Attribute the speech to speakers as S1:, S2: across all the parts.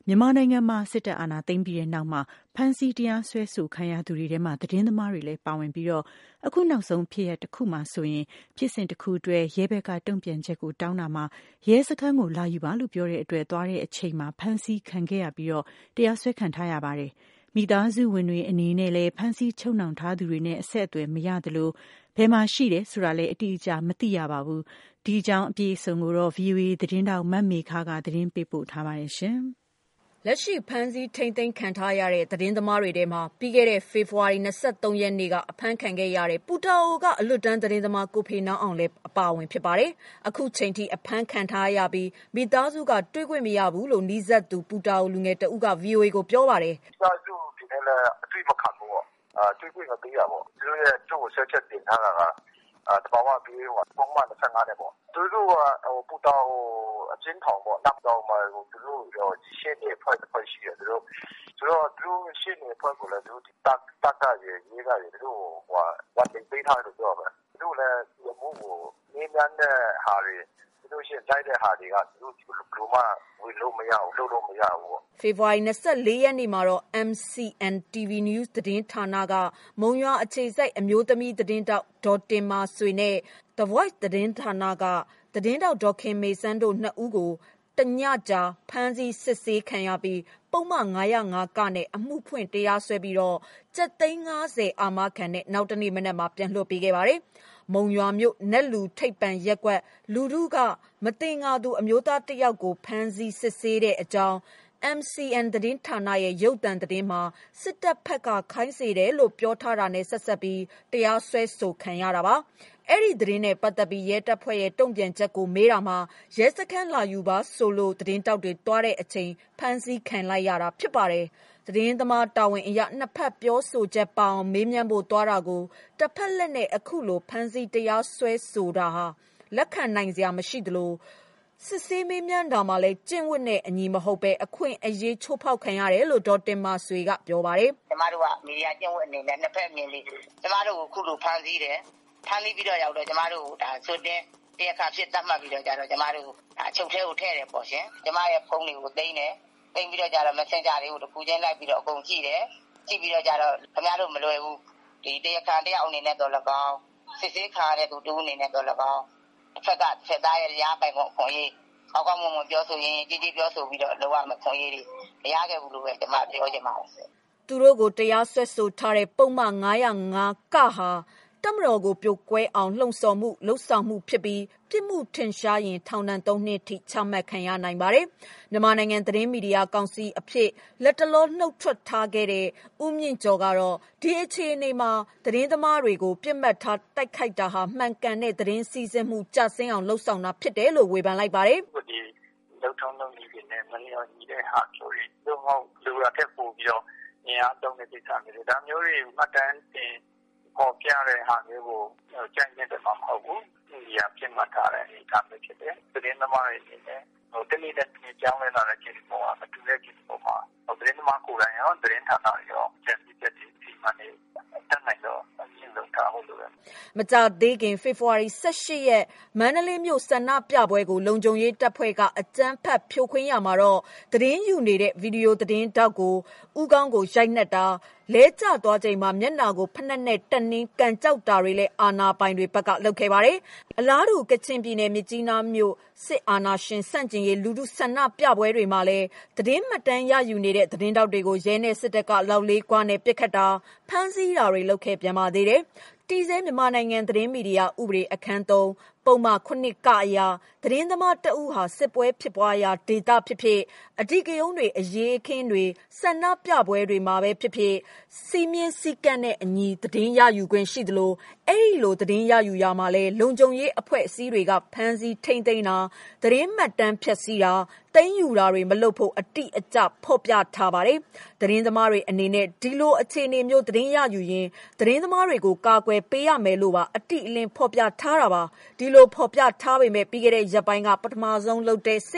S1: မြန်မာနိုင်ငံမှာစစ်တပ်အာဏာသိမ်းပြီးတဲ့နောက်မှာဖမ်းဆီးတရားစွဲဆိုခံရသူတွေထဲမှာသတင်းသမားတွေလည်းပါဝင်ပြီးအခုနောက်ဆုံးဖြစ်ရပ်တစ်ခုမှာဆိုရင်ဖြစ်စဉ်တစ်ခုအတွက်ရဲဘက်ကတုံ့ပြန်ချက်ကိုတောင်းတာမှာရဲစခန်းကိုလာယူပါလို့ပြောတဲ့အတွက်သွားတဲ့အချိန်မှာဖမ်းဆီးခံခဲ့ရပြီးတရားစွဲခံထားရပါတယ်။မိသားစုဝင်တွေအနေနဲ့လည်းဖမ်းဆီးချုပ်နှောင်ထားသူတွေနဲ့အဆက်အသွယ်မရသလိုဘယ်မှာရှိတယ်ဆိုတာလည်းအတိအကျမသိရပါဘူး။ဒီအကြောင်းအပြည့်အစုံကိုတော့ VOA သတင်းတောက်မမေခကသတင်းပေးပို့ထားပါတယ်ရှင်။
S2: လက်ရှိဖမ်းဆီးထိန်းသိမ်းခံထားရတဲ့သတင်းသမားတွေထဲမှာပြီးခဲ့တဲ့ဖေဖော်ဝါရီ23ရက်နေ့ကအဖမ်းခံခဲ့ရတဲ့ပူတာအိုကအလွတ်တန်းသတင်းသမားကိုဖေနောင်းအောင်လည်းအပါအဝင်ဖြစ်ပါတယ်။အခုချိန်ထိအဖမ်းခံထားရပြီးမိသားစုကတွေ့ခွင့်မရဘူးလို့နီးစပ်သူပူတာအိုလူငယ်တဦးက VOA ကိုပြောပါတယ်
S3: ။မိသားစုဒီနေ့လည်းအတွေ့မခံဘူးပေါ့။တွေ့ခွင့်မပေးရပေါ့။သူတို့ရဲ့ကျိုးဆက်ချက်တင်ထားတာကတဘာဝပြေးပုံမှန်25နဲ့ပေါ့။သူတို့ကပူတာအိုအချင်းထောင်ပေါ့။နောက်တော့မှသူတို့ရှင်းနေဖွဲ့ရှိတယ်သူတို့ရှင်းနေဖွဲ့ကိုလည်းသူတို့တကရဲ့ရေးကရဲ့သူတို့ဝန်တင်ပေးထားလို့ပြောပါမယ်။သူတို့လည်းဒီအမှုကိုနေမြန်းတဲ့ဟာတွေသူတို့ရှင်းတိုက်တဲ့ဟာတွေကသူတို့ဘယ်မှဝင်လို့မရဘူးလုပ်လို့မရဘူးပေါ့
S2: ဖေဖော်ဝါရီ24ရက်နေ့မှာတော့ MCN TV News သတင်းဌာနကမုံရွာအခြေစိုက်အမျိုးသမီးသတင်းတောက်ဒေါ်တင်မာဆွေနဲ့ The Voice သတင်းဌာနကသတင်းတောက်ဒေါ်ခင်မေစန်းတို့နှစ်ဦးကိုတညကြာဖမ်းဆီးစစ်ဆေးခံရပြီးပုံမှန်905ကနဲ့အမှုဖွင့်တရားစွဲပြီးကျပ်သိန်း90အာမခံနဲ့နောက်တနေ့မနက်မှာပြန်လွှတ်ပေးခဲ့ပါတယ်။မုံရွာမြို့နက်လူထိပ်ပံရက်ကွက်လူထုကမတင်ငါသူအမျိုးသားတစ်ယောက်ကိုဖမ်းဆီးစစ်ဆေးတဲ့အကြောင်း MCN သတင်းဌာနရဲ့ရုပ်သံသတင်းမှာစစ်တပ်ဖက်ကခိုင်းစေတယ်လို့ပြောထားတာနဲ့ဆက်ဆက်ပြီးတရားစွဲဆိုခံရတာပါ။အဲ့ဒီသတင်းနဲ့ပတ်သက်ပြီးရဲတပ်ဖွဲ့ရဲ့တုံ့ပြန်ချက်ကိုမေးတာမှာရဲစခန်းလာယူပါဆိုလို့သတင်းတောက်တွေတွားတဲ့အချိန်ဖမ်းဆီးခံလိုက်ရတာဖြစ်ပါတယ်။သတင်းသမားတာဝန်အရနှစ်ဖက်ပြောဆိုချက်ပါအောင်မေးမြန်းဖို့တွားတာကိုတစ်ဖက်လက်နဲ့အခုလိုဖမ်းဆီးတရားစွဲဆိုတာဟာလက်ခံနိုင်စရာမရှိသလိုစစ်ဆေးမေးမြန်းတာမှာလည်းကျင့်ဝတ်နဲ့အညီမဟုတ်ပဲအခွင့်အရေးချိုးဖောက်ခံရတယ်လို့ဒေါ်တင်မာဆွေကပြောပါတယ်
S4: ။ကျမတို့ကမီဒီယာကျင့်ဝတ်အနေနဲ့နှစ်ဖက်အမြင်လေးကျမတို့ကိုခုလိုဖမ်းဆီးတယ်။ဖမ်းပြီးတော့ရောက်တော့ကျမတို့ဒါဆိုတဲ့တရားခါဖြစ်တတ်မှတ်ပြီးတော့ကြတော့ကျမတို့အချုပ်ထဲကိုထည့်တယ်ပေါ့ရှင်။ကျမရဲ့ဖုန်းတွေကိုသိမ်းတယ်။သိမ်းပြီးတော့ကြတော့ Messenger တွေကိုတစ်ခုချင်းလိုက်ပြီးတော့အကုန်ကြည့်တယ်။ကြည့်ပြီးတော့ကြတော့ခင်ဗျားတို့မလွယ်ဘူး။ဒီတရားခါတရားအနေနဲ့တော့၎င်းစစ်ဆေးခါရတဲ့သူတူအနေနဲ့တော့၎င်းတစ်ဖက်ကဆက်သားရဲ့ရားပိုင်ကုန်ခွင့်ရေးအောက်ကမပြောဆိုရင်ကြီးပြောဆိုပြီးတော့လောကမခွင့်ရေးတွေမရခဲ့ဘူးလို့ပဲကျွန်မပြောချင်ပါတယ်
S2: သူတို့ကိုတရားစွဲဆိုထားတဲ့ပုံမှန်905ကဟာတမတော်ကိုပြိုကွဲအောင်လှုံ့ဆော်မှုလှုပ်ဆောင်မှုဖြစ်ပြီးပြစ်မှုထင်ရှားရင်ထောင်ဒဏ်3နှစ်ထိချမှတ်ခံရနိုင်ပါတယ်။မြန်မာနိုင်ငံသတင်းမီဒီယာကောင်စီအဖြစ်လက်တလောနှုတ်ထွက်ထားခဲ့တဲ့ဦးမြင့်ကျော်ကတော့ဒီအခြေအနေမှာသတင်းသမားတွေကိုပြစ်မှတ်ထားတိုက်ခိုက်တာဟာမှန်ကန်တဲ့သတင်းစီစဉ်မှုကြဆင်းအောင်လှုံ့ဆော်တာဖြစ်တယ်လို့ဝေဖန်လိုက်ပါတယ်
S3: ။ဒီလုံထုံးလုံးကြီးတွေနဲ့မလျော်ညီတဲ့ဟာမျိုးတွေတို့မဟုတ်လူရတဲ့ပို့ပြီးတော့နေရာတုံးတဲ့ကိစ္စမျိုးတွေဒါမျိုးတွေမှတ်တမ်းတင်ပေါ်ပြတဲ့ဟာမျိုးကိုကြိုက်နေတဲ့မှာမဟုတ်ဘူးဒီဟာပြင်မှတ်ထားတဲ့အနေအထားမျိုးဖြစ်တယ်သတင်းသမားတွေအနေနဲ့တနည်းနဲ့ကြောင်းလဲလာတဲ့ကိစ္စပေါ်မှာမတူတဲ့ကိစ္စပေါ်မှာသတင်းသမားကိုယ်တိုင်ရောသတင်းဌာနရောကြံပြတဲ့ဒီမှနေတတ်နိုင်တော့အရှင်းဆုံးထားဖို့လိုတယ်
S2: မကြသေးခင်ဖေဖော်ဝါရီ18ရက်မန္တလေးမြို့ဆန္ဒပြပွဲကိုလုံခြုံရေးတပ်ဖွဲ့ကအကြမ်းဖက်ဖြိုခွင်းရမှာတော့သတင်းယူနေတဲ့ဗီဒီယိုသတင်းတောက်ကိုဥကောင်းကိုရိုက်နှက်တာလဲကျသွားချိန်မှာမျက်နှာကိုဖက်နဲ့တက်နှင်းကန်ကြောက်တာတွေလည်းအာဏာပိုင်တွေဘက်ကလုပ်ခဲ့ပါတယ်အလားတူကချင်ပြည်နယ်မြကြီးနားမြို့စစ်အာဏာရှင်ဆန့်ကျင်ရေးလူထုဆန္ဒပြပွဲတွေမှာလည်းသတင်းမှတ်တမ်းရယူနေတဲ့သတင်းတောက်တွေကိုရဲနဲ့စစ်တပ်ကလောက်လေးကွာနဲ့ပစ်ခတ်တာဖမ်းဆီးတာတွေလုပ်ခဲ့ပြန်ပါသေးတယ်တီစဲမြန်မာနိုင်ငံသတင်းမီဒီယာဥပဒေအခန်း3ပုံမှန်9ကအရာသတင်းသမားတအုပ်ဟာစစ်ပွဲဖြစ်ပွားရာဒေသဖြစ်ဖြစ်အဓိကရုဏ်းတွေအရေးအခင်းတွေဆန္ဒပြပွဲတွေမှာပဲဖြစ်ဖြစ်စီမင်းစည်းကမ်းနဲ့အညီသတင်းရယူခွင့်ရှိသလိုအဲ့ဒီလိုသတင်းရယူရမှာလဲလုံခြုံရေးအဖွဲ့အစည်းတွေကဖမ်းဆီးထိမ့်သိမ်းတာသတင်းမှတ်တမ်းဖျက်ဆီးတာသိမ်းယူတာတွေမလုပ်ဖို့အတိအကျဖော်ပြထားပါတယ်သတင်းသမားတွေအနေနဲ့ဒီလိုအခြေအနေမျိုးသတင်းရယူရင်သတင်းသမားတွေကိုကာကွယ်ပေးရမယ်လို့ပါအတိအလင်းဖော်ပြထားတာပါဒီလိုဖော်ပြထားပေမဲ့ပြီးခဲ့တဲ့ရက်ပိုင်းကပထမဆုံးလုပ်တဲ့စစ်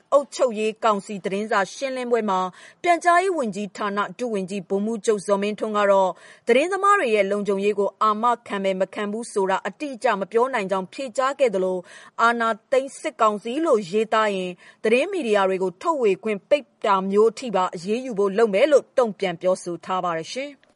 S2: အုပ်ချုပ်ရေးကောင်စီသတင်းစာရှင်းလင်းပွဲမှာပြန်ကြားရေးဝန်ကြီးဌာနဒုဝန်ကြီးဗိုလ်မှူးချုပ်ဇော်မင်းထွန်းကတော့သတင်းသမားတွေရဲ့လုံခြုံရေးကိုအာမခံမယ်မခံဘူးဆိုတာအတိအကျမပြောနိုင်ကြောင်းဖြေကြားခဲ့သလိုအာဏာသိမ်းစစ်ကောင်စီလို့ရေးသားရင်သတင်းမီဒီယာတွေကိုထုတ်ဝေခွင့်ပိတ်တာမျိုးအထိပါအရေးယူဖို့လုပ်မယ်လို့တုံ့ပြန်ပြောဆိုထားပါတယ်ရှင်။